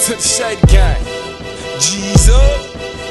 to the Shady Gang. G's up.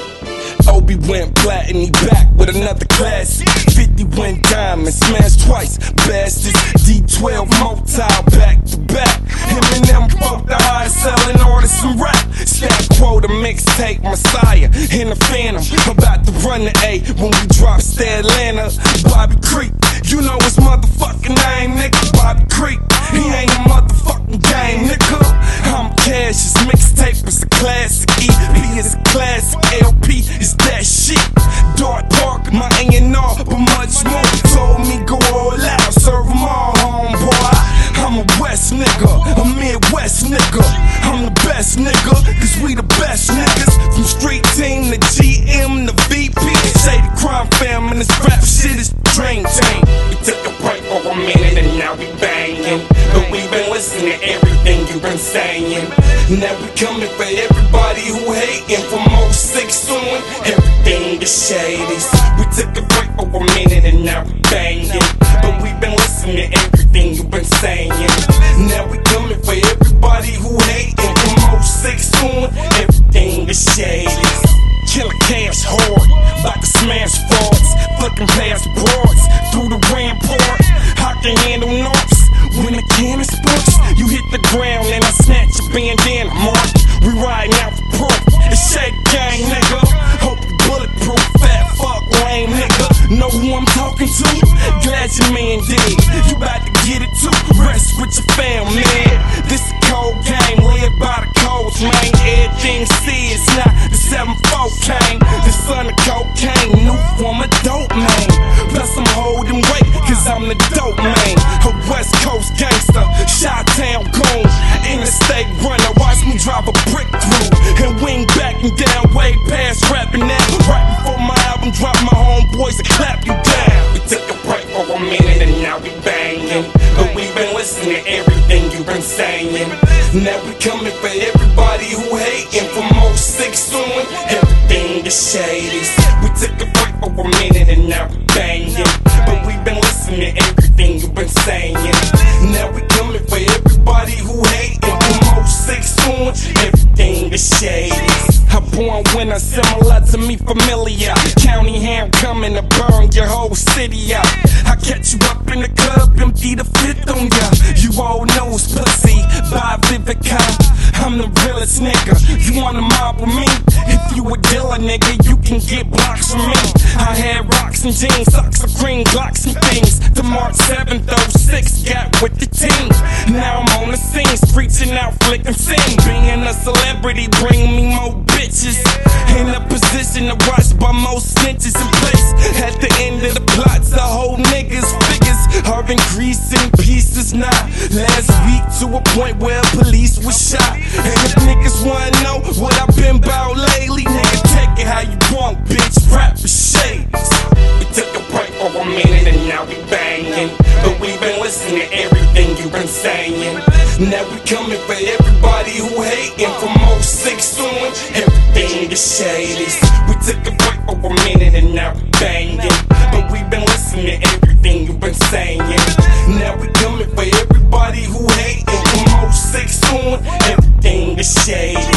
Obi went plat and he back with another classic. 50 went diamond, smashed twice, bastards. D12 motile back to back. Him and them both the highest selling artists in rap. Stack quota mixtape Messiah in the Phantom. About to run the A when we drop to Atlanta. Bobby Creek, you know his motherfucking name, nigga. Bobby Creek, he ain't a motherfucking game, nigga. I'm Cassius, mixtape is a classic. EP is a classic, LP is that shit. Dark Park, my A&R, but much more. Told me go all out, serve them all, homeboy. I'm a West nigga, a Midwest nigga. I'm the best nigga, cause we the best niggas. From street team to GM to VP. Shady Crime Fam and this rap shit is dream team. We took a break for a minute and now we banging. But we been listening to everything you been saying. Now we coming for everybody who hating. From 06 on, everything is shady. We took a break for a minute and now we banging. But we been listening to everything you been saying. Now we coming for everybody who hating. From 06 on, everything is shady. Killer cash hard, like to smash frauds. Flicking past broads, through the rampart. I can handle knocks, when the cannon sparks. You hit the ground and I snatch your bandana, mark. We riding out for proof, it's Shady Gang, nigga. Hope you bulletproof, fat fuck lame nigga. Know who I'm talking to? Glad your man did. You about to get it too, rest with your fam, man. This a cold game, led by the codes, man. Everything serious, not the 7-4 came. The son of cocaine, new form of dope, man. Plus I'm holding weight, cause I'm the dope, man. A West Coast gangster, Chi-Town goon. Interstate runner, watch me drive a brick through. And wing back and down, way past rapping now. Right before my album drop, my homeboys will clap you down. We took a break for a minute and now we banging. But we been listening to everything you been saying. Now we coming for everybody who hating. From 06 on, everything is shady. We took a break for a minute and now we banging. But we been listening to everything you been saying. Now we coming for everybody who hating. From 06 on, everything is shady. A born winner, similar to me, familiar. County hand coming to burn your whole city out. I catch you up in the club, empty the fifth on ya. You all know it's pussy, by Vivica. I'm the realest nigga. You wanna mob with me? If you a dealer, nigga, you can get blocks from me. I had rocks and jeans, socks of green, Glocks and things. To March 7th, 06, got with the team. Now I'm on the scene, preaching out, flicking scene. Being a celebrity, bring me more bitches. In a position to watch by most snitches in place. At the end of the plot, the whole niggas figures are increasing pieces now. Last week to a point where police was shot. And if niggas wanna know what I've been about lately, nigga, take it how you want, bitch. Rap for shades. We took a break for a minute and now we banging. But we been listening to everything you been saying. Now we coming for everybody who hating. From 06 on, everything is shady. We took a break for a minute and now we banging. But we been listening to everything you been saying. Now we coming for everybody who hating. From 06 on, everything is shady.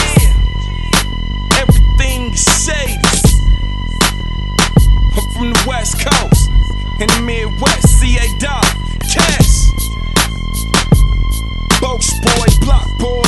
Everything is shady. I'm from the West Coast, in the Midwest, CA Dog, Cash, Boach Boy, Block Boy.